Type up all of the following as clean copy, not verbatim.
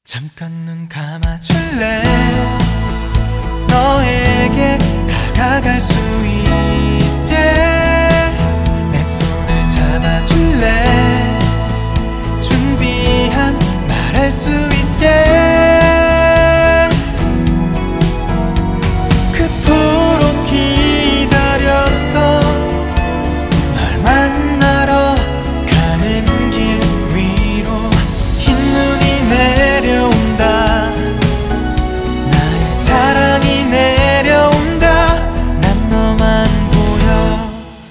잠깐 눈 감아줄래? 너에게 다가갈 수 있게 내 손을 잡아줄래? 준비한 말할 수 있게 그토록 기다렸던 널 만나러 가는 길 위로 흰 눈이 내려온다. 나의 사랑이 내려온다. 난 너만 보여.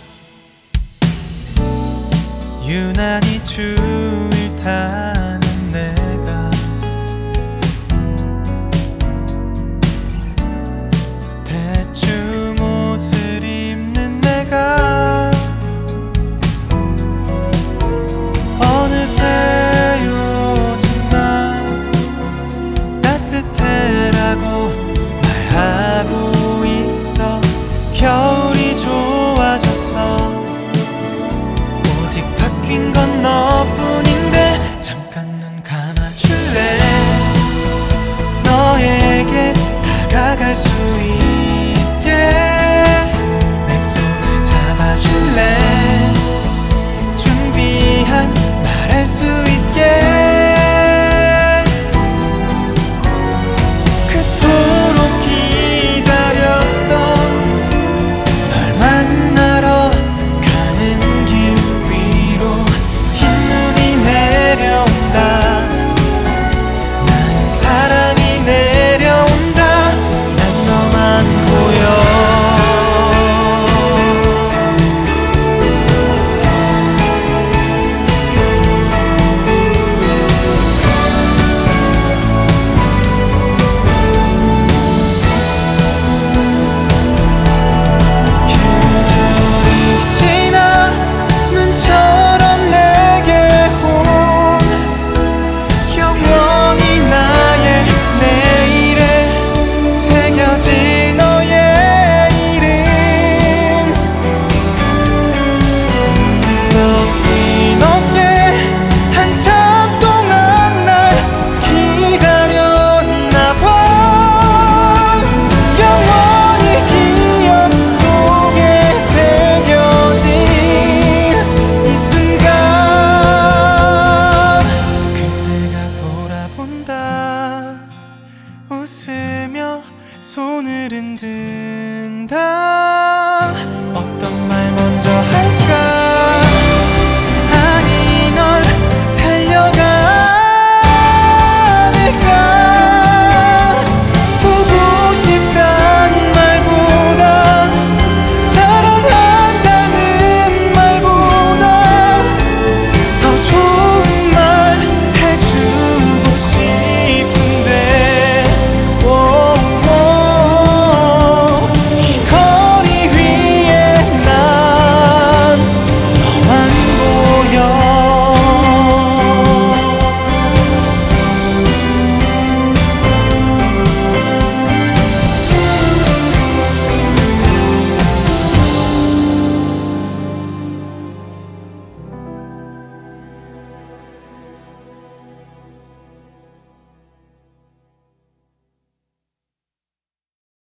유난히 추위를 타는 내가 대충 옷을 입는 내가 어느새 요즘 난 따뜻해라고 말하고 있어. 겨울이 좋아졌어. 오직 바뀐 건 너뿐인데 잠깐 눈 감아줄래? 너에게 다가갈 수 있게 내 손을 잡아줄래? 준비한 말할 수 있게 그토록 기다렸던 널 만나러 가는 길 위로 흰 눈이 내려온다. 나의 사랑이 내려온다. 난 너만 보여. 계절이 지나 눈처럼 내게 온 영원히 나의 내일에 새겨질 너의 이름. 높이 높게 한참 동안 날 기다렸나 봐. 영원히 기억 속에 새겨진 이 순간 그대가 돌아본다. 웃으며 손을 흔들